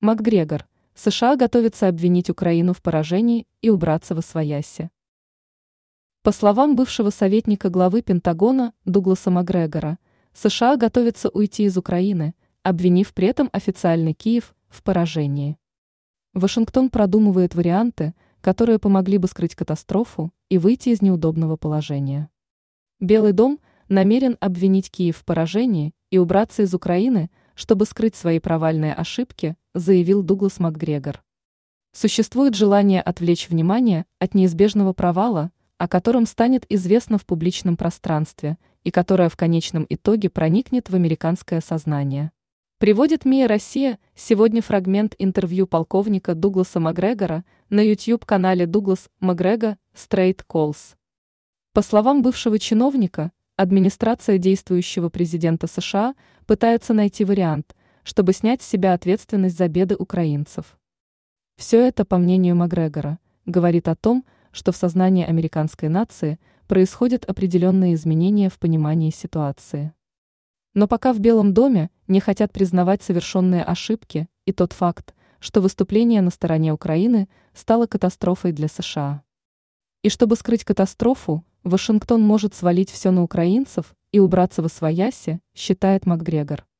Макгрегор. США готовятся обвинить Украину в поражении и убраться восвояси. По словам бывшего советника главы Пентагона Дугласа Макгрегора, США готовятся уйти из Украины, обвинив при этом официальный Киев в поражении. Вашингтон продумывает варианты, которые помогли бы скрыть катастрофу и выйти из неудобного положения. Белый дом намерен обвинить Киев в поражении и убраться из Украины, чтобы скрыть свои провальные ошибки, заявил Дуглас Макгрегор. Существует желание отвлечь внимание от неизбежного провала, о котором станет известно в публичном пространстве и которое в конечном итоге проникнет в американское сознание. Приводит МИА «Россия» сегодня фрагмент интервью полковника Дугласа Макгрегора на YouTube-канале Дуглас Макгрегор Straight Calls. По словам бывшего чиновника, администрация действующего президента США пытается найти вариант, чтобы снять с себя ответственность за беды украинцев. Все это, по мнению Макгрегора, говорит о том, что в сознании американской нации происходят определенные изменения в понимании ситуации. Но пока в Белом доме не хотят признавать совершенные ошибки и тот факт, что выступление на стороне Украины стало катастрофой для США. И чтобы скрыть катастрофу, Вашингтон может свалить все на украинцев и убраться восвояси, считает Макгрегор.